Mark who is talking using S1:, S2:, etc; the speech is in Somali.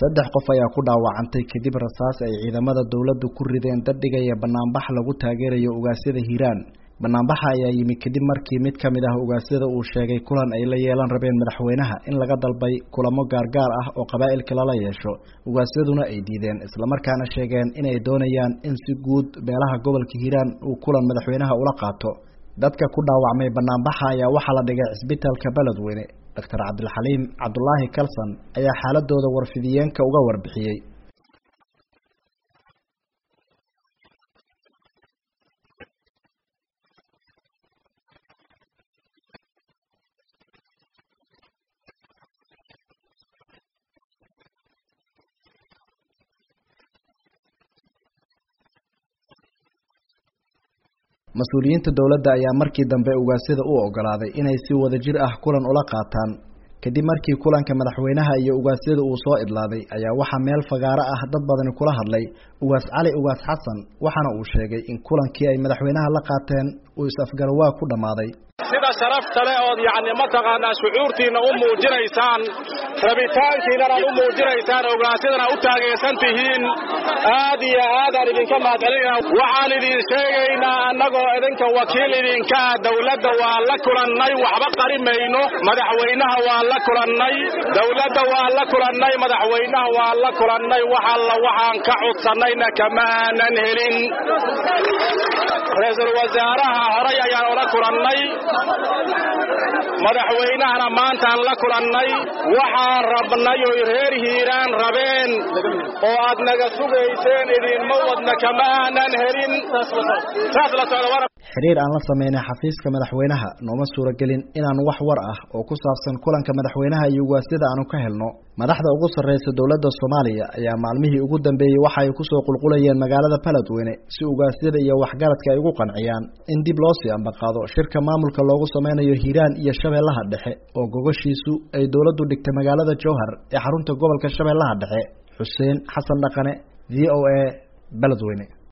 S1: saddex qof ayaa ku dhaawacantay kadib rasaas ay ciidamada dawladdu ku rideen dadhigaya banaanbax lagu taageerayo ugaasyada Hiiraan. Banaanbaxa ayaa yimid kadib markii mid ka mid ah ugaasyada uu sheegay kulan ay la yeelan rabeen madaxweynaha in laga dalbay kulamo gaargaar ah oo qabaa'ilka lala yeesho. Ugaasyaduna ay diideen isla markaana sheegeen inay doonayaan in si guud beelaha gobolka Hiiraan uu kulan madaxweynaha ula qaato. Dadka ku dhaawacmay banaanbaxa ayaa waxa la dhigay isbitaalka Beledweyne. Dr. Cabdilxaliim Cabdullaahi Kalsan ayaa xaaladooda warfidiyeenka uga warbixiyay. Mas'uuliyiinta dawladda ayaa markii dambe ugaasyada u ogolaaday inay si wadajir ah kulan ula qaataan. Kadib markii kulanka madaxweynaha iyo ugaasyada uu soo idlaaday ayaa waxa meel fagaara ah dad badan kula hadlay ugaas Cali Ugaas Xasan waxana uu sheegay in kulankii ay madaxweynaha la qaateen uu is-afgarwaa ku dhamaaday.
S2: sida sharafta leh oo ma taqaanaa shucuurtiina u muujinaysaan rabitaankiina u muujinaysaan ogaasyadana u taageersan tihiin aad iyo aad aan idinka mahadcelinaynaa. waxaan idin sheegaynaa annagoo idinka wakiil idinka dawladda waa la kulannay waxba qarimayno. madaxweynaha waa la kulannay, dawladda waa la kulannay, madaxweynaha waa la kulannay. waxaan ka codsanayna kama aanan helin. ra'iisul wasaaraha horay ayaan ula kulannay, madaxweynahana maantaan la kulannay. waxaan rabnay oo reer Hiiraan rabeen oo aad naga sugayseen idinma wadna kama aanan helin.
S1: xiriir aan la sameynay xafiiska madaxweynaha nooma suuragelin inaan wax war ah oo ku saabsan kulanka madaxweynaha iyo ugaasyada aanu ka helno. madaxda ugu sarreysa dawladda Soomaaliya ayaa maalmihii ugu dambeeyay waxa ay ku soo qulqulayeen magaalada Beledweyne si ugaasyada iyo waxgaradka ay ugu qanciyaan in dib loo sii ambaqaado shirka maamulka loogu sameynayo Hiiraan iyo Shabeellaha Dhexe oo gogoshiisu ay dawladdu dhigtay magaalada Jowhar ee xarunta gobolka Shabeellaha Dhexe. Xuseen Xasan Dhaqane, VOA, Beledweyne.